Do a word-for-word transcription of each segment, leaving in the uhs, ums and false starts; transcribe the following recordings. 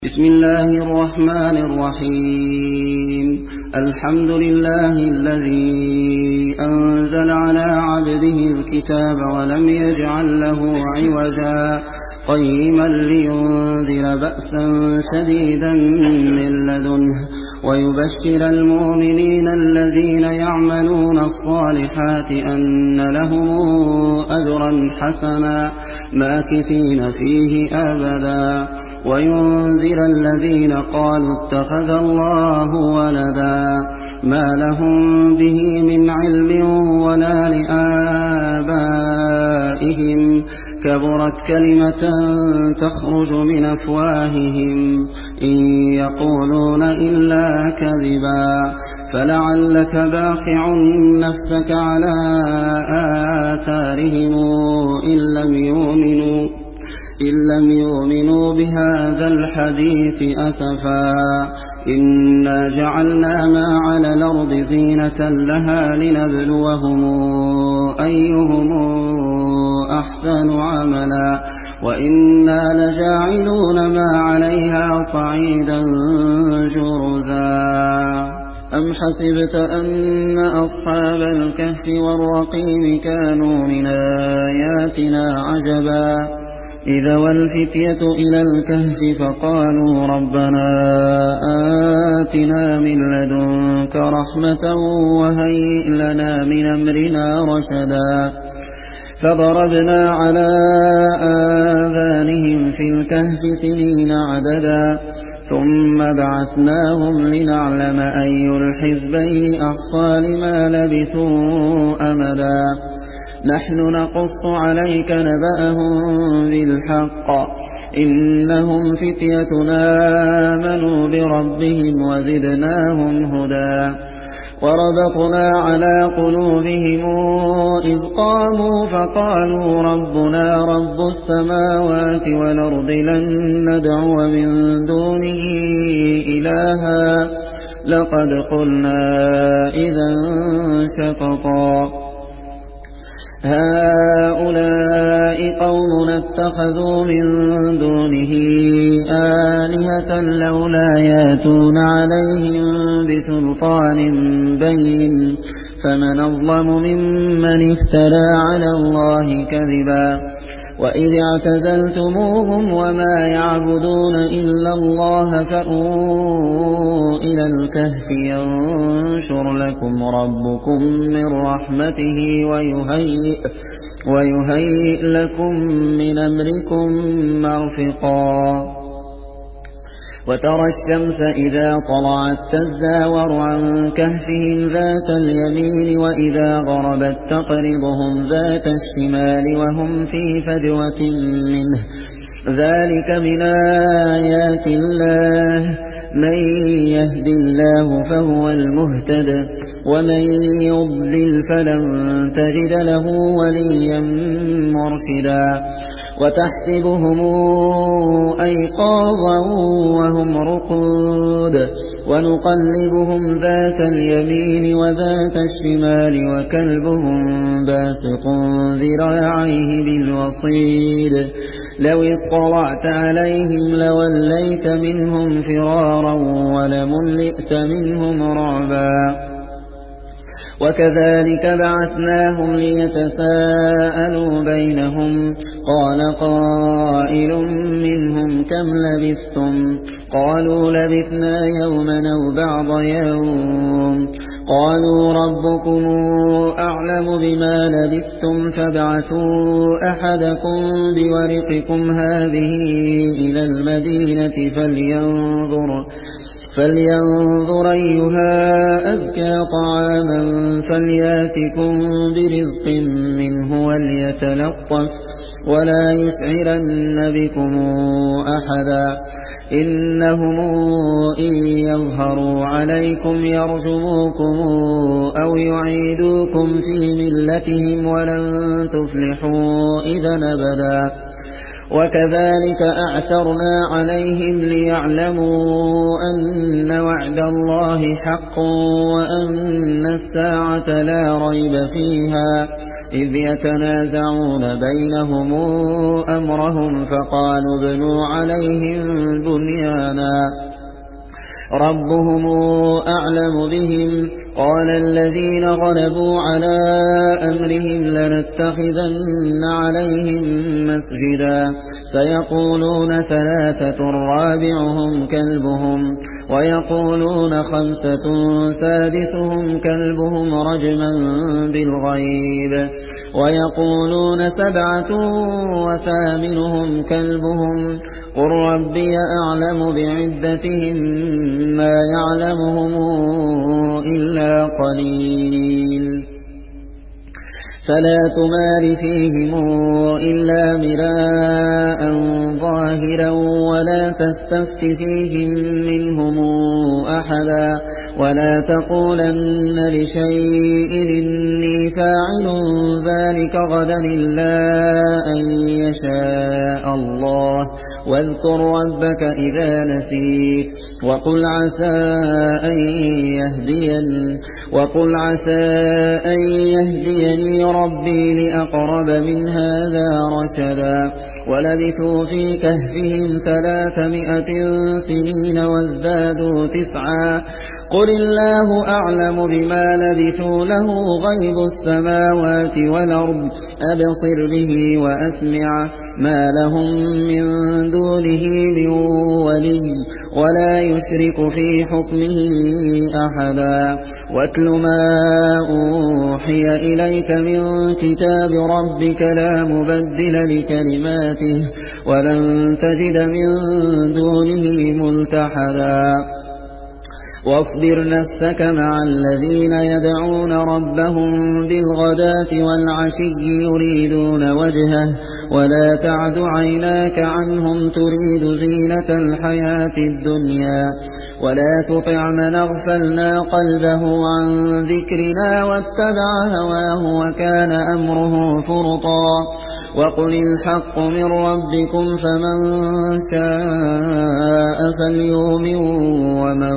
بسم الله الرحمن الرحيم. الحمد لله الذي أنزل على عبده الكتاب ولم يجعل له عوجا قيما لينذر بأسا شديدا من لدنه ويبشر المؤمنين الذين يعملون الصالحات أن لهم أجرا حسنا ماكثين فيه أبدا وينذر الذين قالوا اتخذ الله ولدا ما لهم به من علم ولا لآبائهم كبرت كلمة تخرج من أفواههم إن يقولون إلا كذبا فلعلك باخع نفسك على آثارهم إن لم يؤمنوا إن لم يؤمنوا بهذا الحديث أسفا إنا جعلنا ما على الأرض زينة لها لنبلوهم أيهم أحسن عملا وإنا لجاعلون ما عليها صعيدا جرزا. أم حسبت أن أصحاب الكهف والرقيم كانوا من آياتنا عجبا إذا والفتية إلى الكهف فقالوا ربنا آتنا من لدنك رحمة وهيئ لنا من أمرنا رشدا فضربنا على آذانهم في الكهف سنين عددا ثم بعثناهم لنعلم أي الحزبين أحصى لما لبثوا أمدا نحن نقص عليك نبأهم بالحق إنهم فتيتنا آمنوا بربهم وزدناهم هدى وربطنا على قلوبهم إذ قاموا فقالوا ربنا رب السماوات والأرض لن ندعو من دونه إلها لقد قلنا إذا شططا هؤلاء قومنا اتخذوا من دونه آلهة لولا ياتون عليهم بسلطان بين فمن أظلم ممن افترى على الله كذبا وإذ اعتزلتموهم وما يعبدون إلا الله فأووا إلى الكهف ينشر لكم ربكم من رحمته ويهيئ, ويهيئ لكم من أمركم مرفقا وترى الشمس إذا طلعت تزاور عن كهفهم ذات اليمين وإذا غربت تقرضهم ذات الشمال وهم في فجوة منه ذلك من آيات الله من يهد الله فهو المهتد ومن يضلل فلن تجد له وليا مرشدا وتحسبهم أيقاظا وهم رقود ونقلبهم ذات اليمين وذات الشمال وكلبهم باسط ذراعيه بالوصيد لو اطلعت عليهم لوليت منهم فرارا ولملئت منهم رعبا وكذلك بعثناهم ليتساءلوا بينهم قال قائل منهم كم لبثتم قالوا لبثنا يوما أو بعض يوم قالوا ربكم أعلم بما لبثتم فابعثوا أحدكم بورقكم هذه إلى المدينة فلينظر فلينظر أيها أزكى طعاما فلياتكم برزق منه وليتلطف ولا يشعرن بكم أحدا إنهم إن يظهروا عليكم يرجموكم أو يعيدوكم في ملتهم ولن تفلحوا إذا أبدا وكذلك أعثرنا عليهم ليعلموا أن وعد الله حق وأن الساعة لا ريب فيها إذ يتنازعون بينهم أمرهم فقالوا ابنوا عليهم بنيانا ربهم أعلم بهم قال الذين غلبوا على أمرهم لنتخذن عليهم مسجدا سيقولون ثلاثة رابعهم كلبهم ويقولون خمسة سادسهم كلبهم رجما بالغيب ويقولون سبعة وثامنهم كلبهم قل ربي أعلم بعدتهم ما يعلمهم إلا قليل فلا تمار فيهم إلا مراء ظاهرا ولا تستفت فيهم منهم أحدا ولا تقولن لشيء إني فاعل ذلك غدا إلا أن يشاء الله واذكر ربك إذا نسيت وقل عسى أن يهدين وقل عسى أن يهديني ربي لأقرب من هذا رشدا ولبثوا في كهفهم ثلاثمائة سنين وازدادوا تسعا قل الله أعلم بما لبثوا له غيب السماوات والأرض أبصر به وأسمع ما لهم من دونه من ولي ولا يشرك في حكمه أحدا واتل ما أوحي إليك من كتاب ربك لا مبدل لكلماته ولن تجد من دونه ملتحدا واصبر نفسك مع الذين يدعون ربهم بالغداة والعشي يريدون وجهه ولا تعد عيناك عنهم تريد زينة الحياة الدنيا ولا تطع من اغفلنا قلبه عن ذكرنا واتبع هواه وكان أمره فرطا وقل الحق من ربكم فمن شاء فليؤمن ومن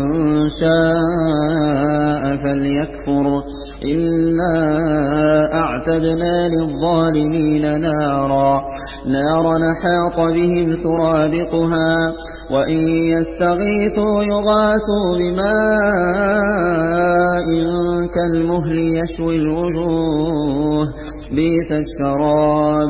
شاء فليكفر إنا أعتدنا للظالمين نارا نارا حاط بهم سرادقها وإن يستغيثوا يغاثوا بماء كالمهل يشوي الوجوه بئس الشراب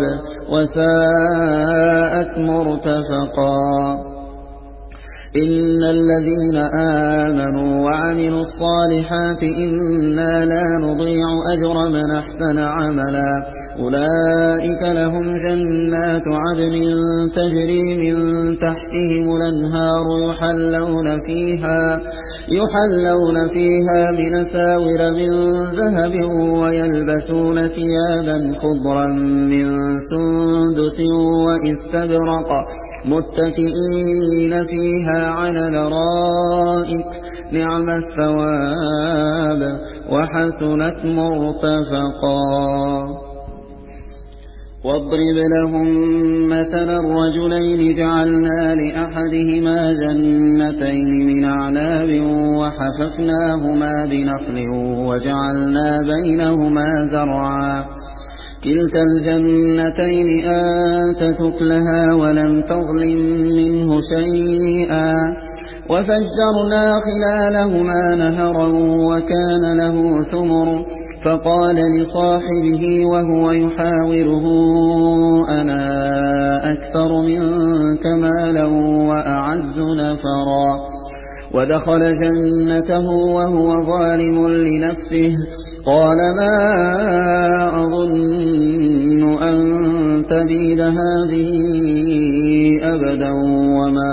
وساءت مرتفقا إن الذين آمنوا وعملوا الصالحات إنا لا نضيع أجر من أحسن عملا أولئك لهم جنات عدن تجري من تحتهم الأنهار يحلون فيها يحلون فيها من أساور من ذهب ويلبسون ثيابا خضرا من سندس واستبرق متكئين فيها على الأرائك نعم الثواب وحسنت مرتفقا واضرب لهم مثلا الرجلين جعلنا لأحدهما جنتين من أعناب وحففناهما بنخل وجعلنا بينهما زرعا كلتا الجنتين آتت أكلها ولم تظلم منه شيئا وفجرنا خلالهما نهرا وكان له ثمر فقال لصاحبه وهو يحاوره أنا أكثر منك مالا وأعز نفرا ودخل جنته وهو ظالم لنفسه قال ما أظن أن تبيد هذه أبدا وما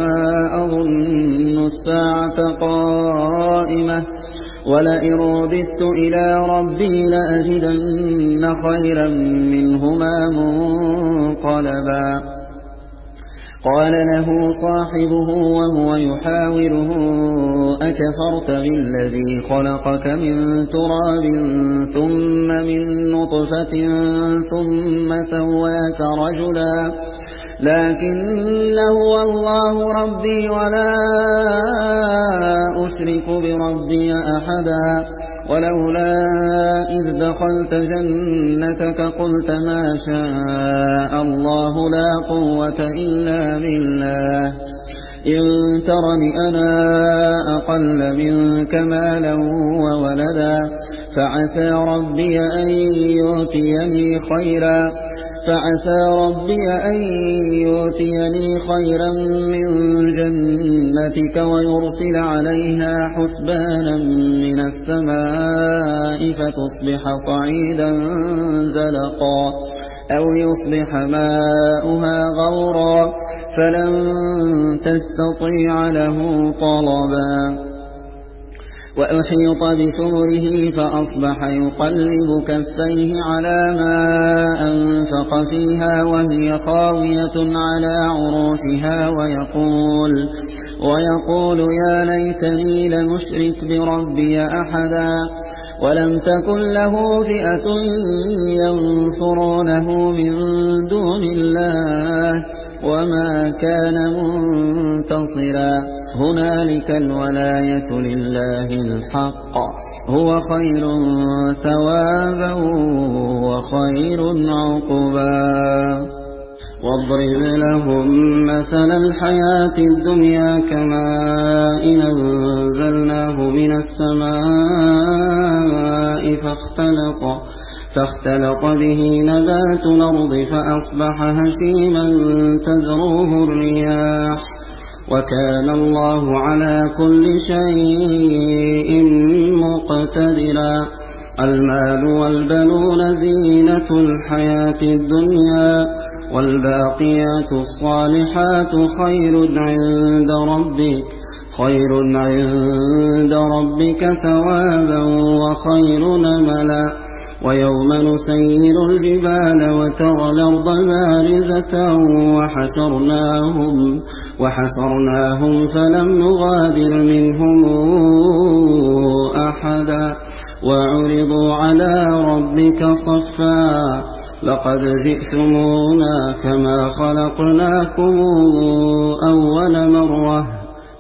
أظن الساعة قائمة ولئن رددت إلى ربي لأجدن خيرا منهما منقلبا قال له صاحبه وهو يحاوره أكفرت بالذي خلقك من تراب ثم من نطفة ثم سواك رجلا لكن هو الله ربي ولا أشرك بربي أحدا ولولا إذ دخلت جنتك قلت ما شاء الله لا قوة إلا بالله إن ترني أنا أقل منك مالا وولدا فعسى ربي أن يؤتيني خيرا فعسى ربي أن يؤتيني خيرا من جنتك ويرسل عليها حسبانا من السماء فتصبح صعيدا زلقا أو يصبح ماؤها غورا فلن تستطيع له طلبا وأحيط بثمره فأصبح يقلب كفيه على ما أنفق فيها وهي خاوية على عروشها ويقول, ويقول يا ليتني لم أشرك بربي أحدا ولم تكن له فئة ينصرونه من دون الله وما كان منتصرا هنالك الولاية لله الحق هو خير ثوابا وخير عقبا واضرب لهم مثل الحياة الدنيا كماء أنزلناه من السماء فاختلط فاختلط به نبات الأرض فأصبح هشيما تذروه الرياح وكان الله على كل شيء مقتدرا المال والبنون زينة الحياة الدنيا والباقيات الصالحات خير عند ربك خير عند ربك ثوابا وخير نملا ويوم نسير الجبال وترى الأرض بارزة وحشرناهم, وحشرناهم فلم نغادر منهم أحدا وعرضوا على ربك صفا لقد جئتمونا كما خلقناكم أول مرة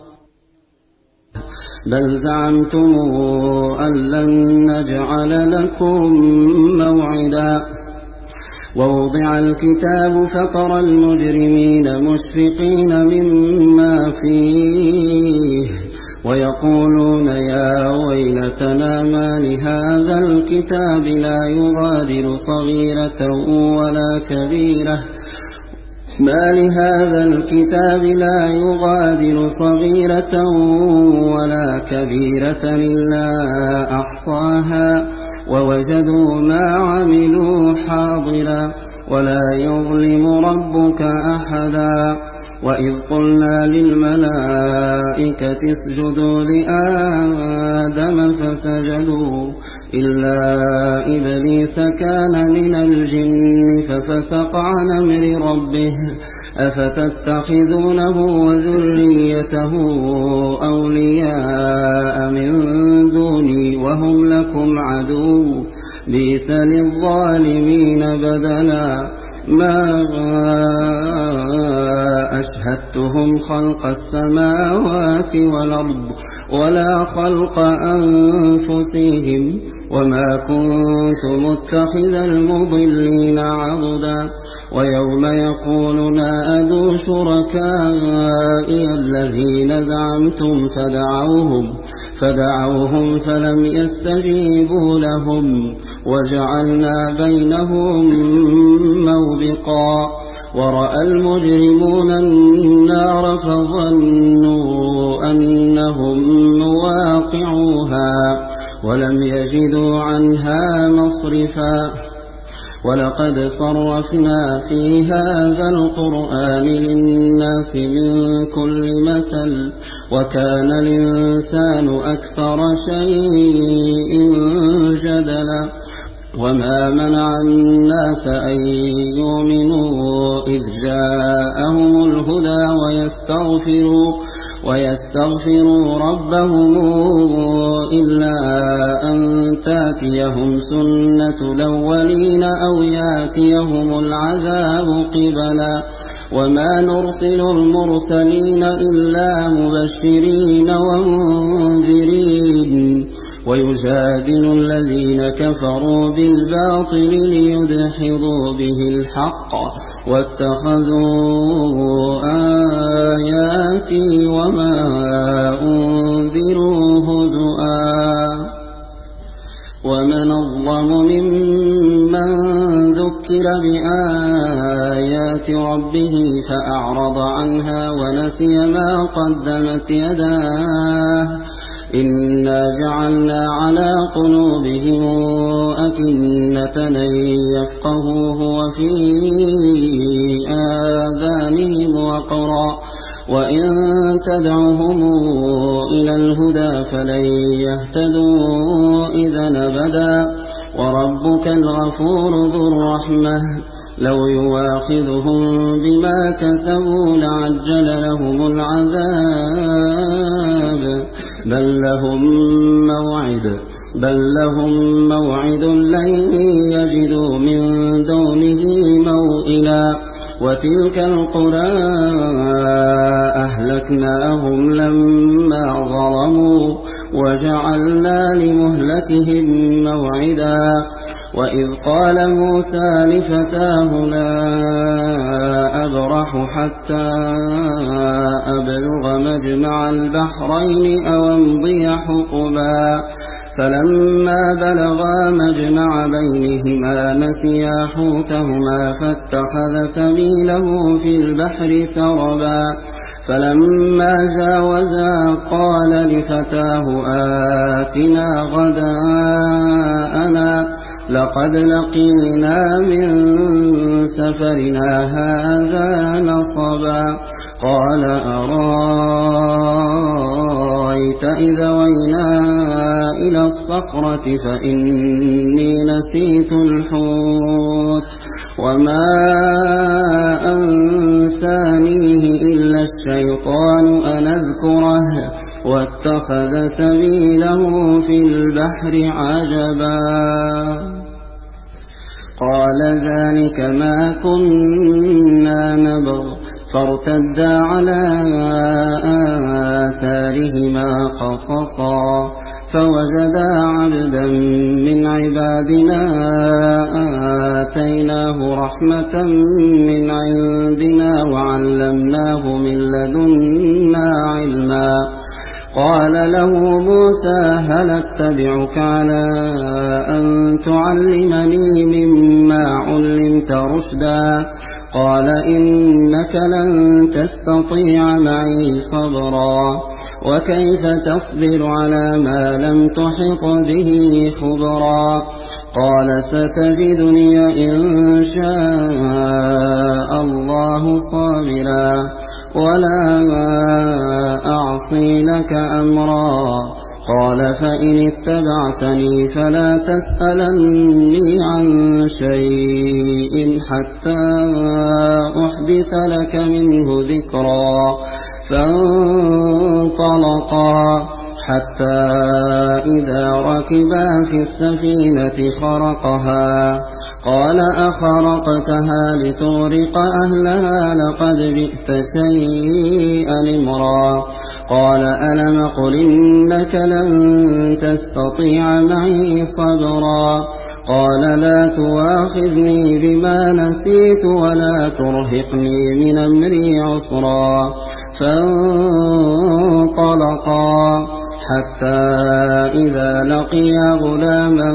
بل زعمتم أن لن نجعل لكم موعدا ووضع الكتاب فترى المجرمين مشفقين مما فيه ويقولون يا ويلتنا ما لهذا الكتاب لا يغادر صغيرة ولا كبيرة ما لهذا الكتاب لا يغادر صغيرة ولا كبيرة إلا أحصاها ووجدوا ما عملوا حاضرا ولا يظلم ربك أحدا وإذ قلنا للملائكة اسجدوا لآدم فسجدوا إلا إبليس كان من الجن ففسق عن أمر ربه أفتتخذونه وذريته أولياء من دوني وهم لكم عدو بئس للظالمين بدلا ما أشهدتهم خلق السماوات والأرض ولا خلق أنفسهم وما كنت متخذ المضلين عضدا ويوم يقول نادوا شركائي الذين زعمتم فدعوهم فدعوهم فلم يستجيبوا لهم وجعلنا بينهم موبقا ورأى المجرمون النار فظنوا أنهم مواقعوها ولم يجدوا عنها مصرفا ولقد صرفنا في هذا القرآن للناس من كل مثل وكان الإنسان أكثر شيء جدلا وما منع الناس أن يؤمنوا إذ جاءهم الهدى ويستغفروا ويستغفروا ربهم إلا أن تاتيهم سنة الأولين أو ياتيهم العذاب قبلا وما نرسل المرسلين إلا مبشرين ومنذرين ويجادل الذين كفروا بالباطل ليدحضوا به الحق واتخذوا آياتي وما أنذروا هزؤا ومن أظلم ممن ذكر بآيات ربه فأعرض عنها ونسي ما قدمت يداه إنا جعلنا على قلوبهم أكنة أن يفقهوه وفي آذانهم وقرا وإن تدعهم إلى الهدى فلن يهتدوا إذا أبدا وربك الغفور ذو الرحمة لو يواخذهم بما كسبوا لعجل لهم العذاب بل لهم موعد بل لهم موعد لن يجدوا من دونه موئلا وتلك القرى أهلكناهم لما ظلموا وجعلنا لمهلكهم موعدا وإذ قال موسى لفتاه لا أبرح حتى أبلغ مجمع البحرين أو أمضي حقبا فلما بلغا مجمع بينهما نسيا حوتهما فاتخذ سبيله في البحر سربا فلما جاوزا قال لفتاه آتنا غداءنا لقد لقينا من سفرنا هذا نصبا قال أرأيت إذا وينا إلى الصخرة فإني نسيت الحوت وما أنسانيه إلا الشيطان أن أذكره واتخذ سبيله في البحر عجبا قال ذلك ما كنا نبغ فارتدا على آثارهما قصصا فوجدا عبدا من عبادنا آتيناه رحمة من عندنا وعلمناه من لدنا علما قال له موسى هل اتبعك على أن تعلمني مما علمت رشدا قال إنك لن تستطيع معي صبرا وكيف تصبر على ما لم تحط به خبرا قال ستجدني إن شاء الله صابرا ولا أعصي لك أمرا قال فإن اتبعتني فلا تسألني عن شيء حتى أحدث لك منه ذكرا فانطلقا حتى إذا ركبا في السفينة خرقها قال أخرقتها لتغرق أهلها لقد جئت شيئا إمرا قال ألم قل إنك لن تستطيع معي صبرا قال لا تواخذني بما نسيت ولا ترهقني من أمري عسرا فانطلقا حتى إذا لقيا غلاما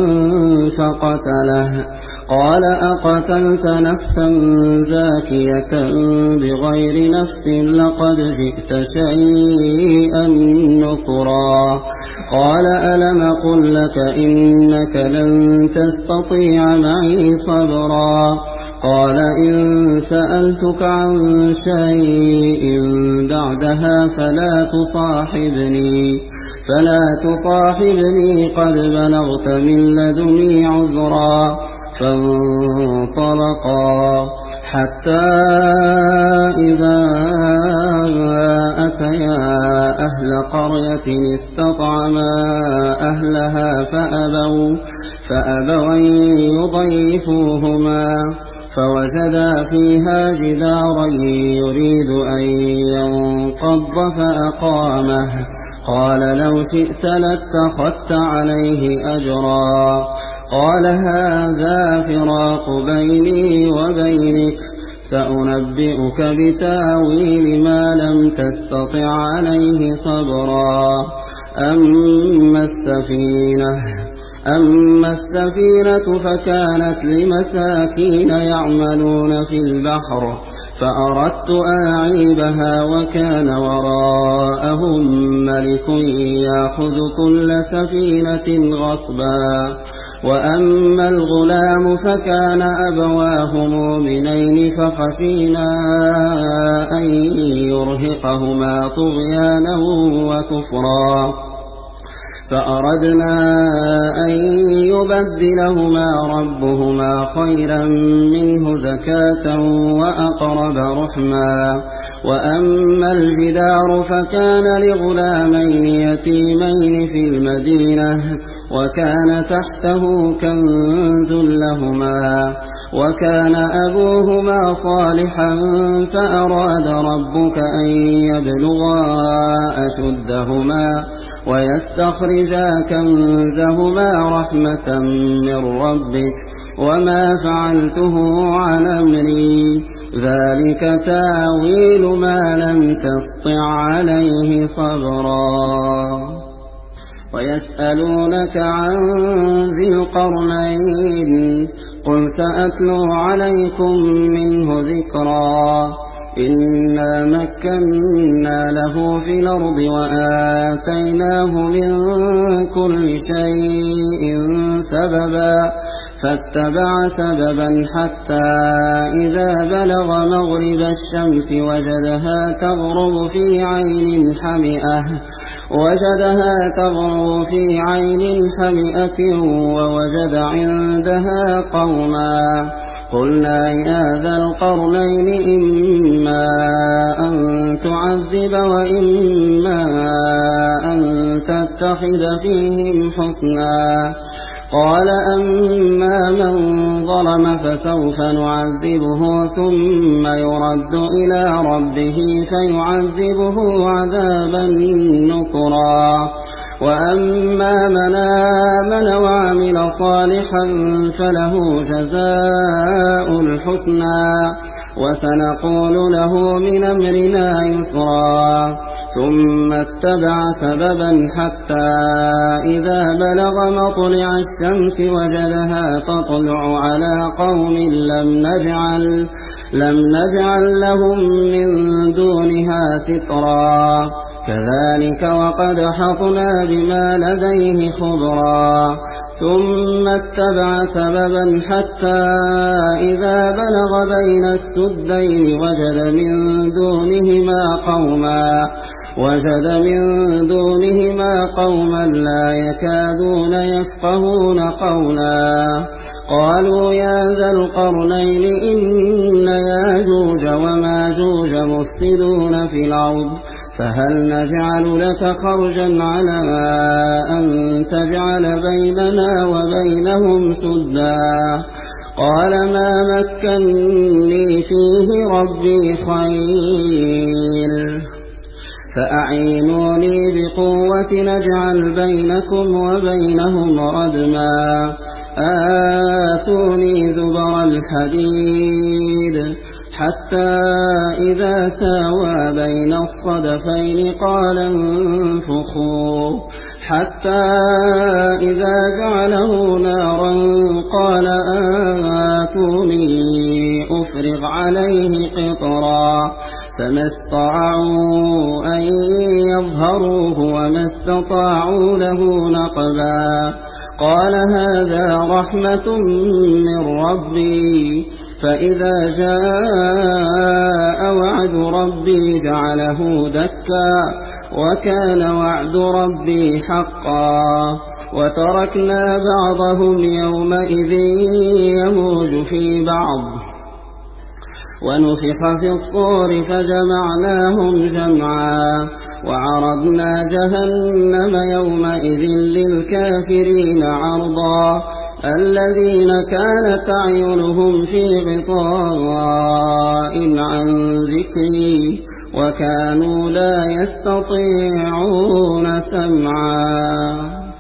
فقتله قال أقتلت نفسا زاكية بغير نفس لقد جئت شيئا نكرا قال ألم قل لك إنك لن تستطيع معي صبرا قال إن سألتك عن شيء بعدها فلا تصاحبني فلا تصاحبني قد بلغت من لدني عذرا فانطلقا حتى إذا أتيا أهل قرية استطعما أهلها فأبوا فأبوا أن يضيفوهما فوجدا فيها جدارا يريد أن ينقض فأقامه قال لو شئت لاتخذت عليه أجرا قال هذا فراق بيني وبينك سأنبئك بتاويل ما لم تستطع عليه صبرا أما السفينة أما السفينة فكانت لمساكين يعملون في البحر فأردت أن أعيبها وكان وراءهم ملك يأخذ كل سفينة غصبا وأما الغلام فكان أبواه مؤمنين فخشينا أن يرهقهما طغيانا وكفرا فأردنا أن يبدلهما ربهما خيرا منه زكاة وأقرب رحما وأما الجدار فكان لغلامين يتيمين في المدينة وكان تحته كنز لهما وكان أبوهما صالحا فأراد ربك أن يبلغا أشدهما ويستخرجا كنزهما رحمة من ربك وما فعلته عن أمري ذلك تاويل ما لم تسطع عليه صبرا ويسألونك عن ذي القرنين قل سأتلو عليكم منه ذكرا إنا مكنا له في الأرض وآتيناه من كل شيء سببا فاتبع سببا حتى إذا بلغ مغرب الشمس وجدها تغرب في عين حمئة وجدها تغرب في عين حمئة ووجد عندها قوما قلنا يا ذا القرنين إما أن تعذب وإما أن تتخذ فيهم حسنا قال أما من ظلم فسوف نعذبه ثم يرد إلى ربه فيعذبه عذابا نكرا وأما من آمن وعمل صالحا فله جزاء الحسنى وسنقول له من أمرنا يسرا ثم اتبع سببا حتى إذا بلغ مطلع الشمس وجدها تطلع على قوم لم نجعل, لم نجعل لهم من دونها سترا كذلك وقد حطنا بما لديه خبرا ثم اتبع سببا حتى إذا بلغ بين السدين وجد من دونهما قوما وجد من دونهما قوما لا يكادون يفقهون قولا قالوا يا ذا القرنين إن ياجوج وماجوج مفسدون في الأرض فهل نجعل لك خرجا على أن تجعل بيننا وبينهم سدا قال ما مكنني فيه ربي خير فأعينوني بقوة نجعل بينكم وبينهم ردما آتوني زبر الحديد حتى إذا ساوى بين الصدفين قال انفخوا حتى إذا جعله نارا قال آتوني أفرغ عليه قطرا فما استطاعوا أن يظهروه وما استطاعوا له نقبا قال هذا رحمة من ربي فإذا جاء وعد ربي جعله دكا وكان وعد ربي حقا وتركنا بعضهم يومئذ يموج في بعض ونفخ في الصور فجمعناهم جمعا وعرضنا جهنم يومئذ للكافرين عرضا الذين كانت أعينهم في غطاء عن ذكري وكانوا لا يستطيعون سمعا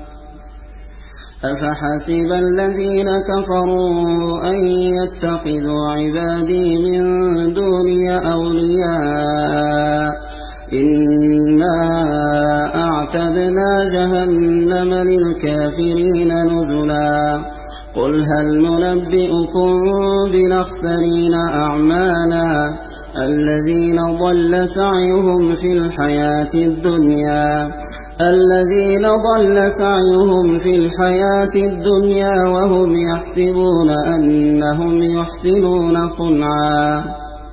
أفحسب الذين كفروا أن يتخذوا عبادي من دوني أولياء إنا أعتدنا جهنم للكافرين نزلا قل هل ننبئكم بالأخسرين أعمالا الذين ضل سعيهم في الحياة الدنيا الذين ضل سعيهم في الحياة الدنيا وهم يحسبون أنهم يحسنون صنعا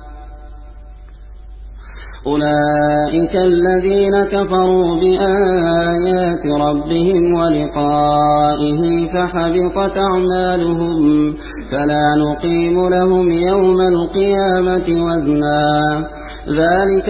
أولئك الذين كفروا بآيات ربهم ولقائه فحبطت أعمالهم فلا نقيم لهم يوم القيامة وزنا ذلك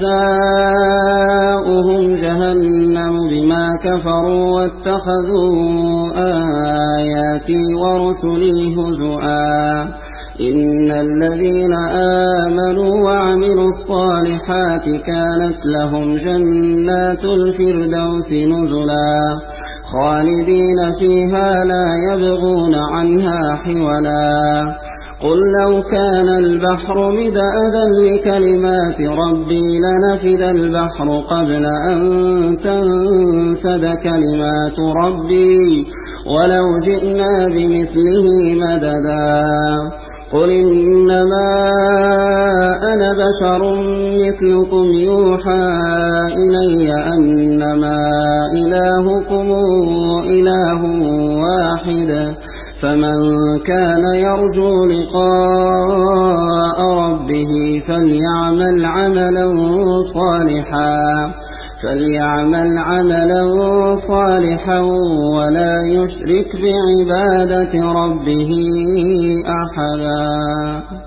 جزاؤهم جهنم بما كفروا واتخذوا آياتي ورسلي هزؤا إن الذين آمنوا وعملوا الصالحات كانت لهم جنات الفردوس نزلا خالدين فيها لا يبغون عنها حولا قل لو كان البحر مدادا لكلمات ربي لنفد البحر قبل أن تنفد كلمات ربي ولو جئنا بمثله مددا قل إنما أنا بشر مثلكم يوحى إلي أنما إلهكم إله واحد فمن كان يرجو لقاء ربه فليعمل عملا صالحا فليعمل عملا صالحا ولا يشرك بعبادة ربه أحدا.